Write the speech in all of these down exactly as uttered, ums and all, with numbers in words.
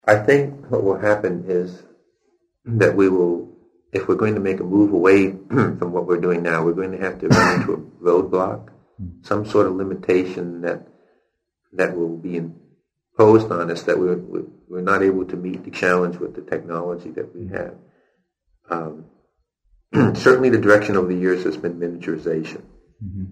I think what will happen is that we will, if we're going to make a move away from what we're doing now, we're going to have to run into a roadblock, some sort of limitation that that will be imposed on us, that we're, we're not able to meet the challenge with the technology that we have. Um, certainly the direction over the years has been miniaturization. Mm-hmm.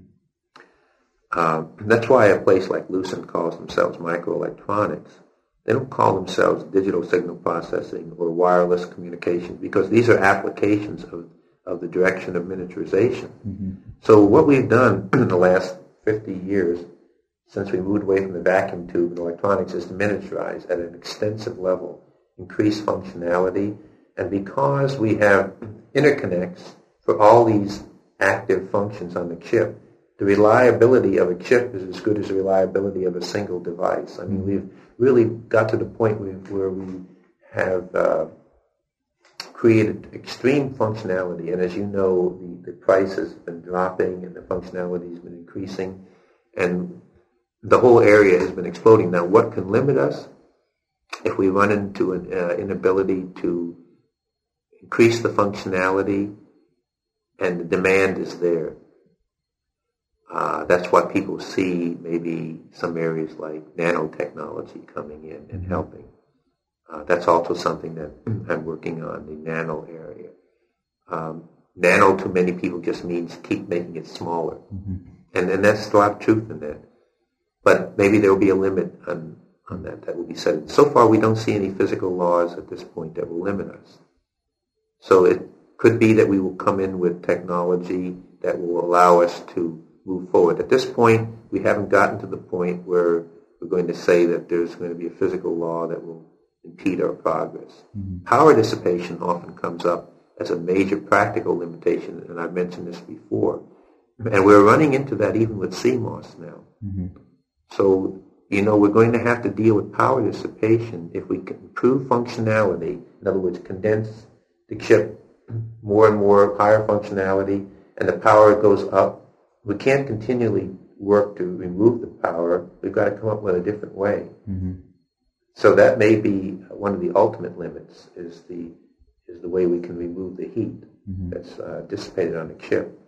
Uh, that's why a place like Lucent calls themselves microelectronics. They don't call themselves digital signal processing or wireless communications, because these are applications of, of the direction of miniaturization. Mm-hmm. So what we've done in the last fifty years, since we moved away from the vacuum tube in electronics, is to miniaturize at an extensive level, increase functionality, and because we have interconnects for all these active functions on the chip, the reliability of a chip is as good as the reliability of a single device. I mean, we've really got to the point where, where we have uh, created extreme functionality, and as you know, the, the price has been dropping and the functionality has been increasing, and the whole area has been exploding. Now, what can limit us? If we run into an uh, inability to increase the functionality and the demand is there. Uh, that's what people see, maybe some areas like nanotechnology coming in and helping. Uh, that's also something that I'm working on, the nano area. Um, nano to many people just means keep making it smaller. Mm-hmm. And, and that's a lot of truth in that. But maybe there will be a limit on, on that that will be set. So far we don't see any physical laws at this point that will limit us. So it could be that we will come in with technology that will allow us to move forward. At this point, we haven't gotten to the point where we're going to say that there's going to be a physical law that will impede our progress. Mm-hmm. Power dissipation often comes up as a major practical limitation, and I've mentioned this before. And we're running into that even with C MOS now. Mm-hmm. So, you know, we're going to have to deal with power dissipation if we can improve functionality, in other words, condense the chip more and more, higher functionality, and the power goes up. We can't continually work to remove the power. We've got to come up with a different way. Mm-hmm. So that may be one of the ultimate limits, is the is the way we can remove the heat mm-hmm. that's uh, dissipated on the chip.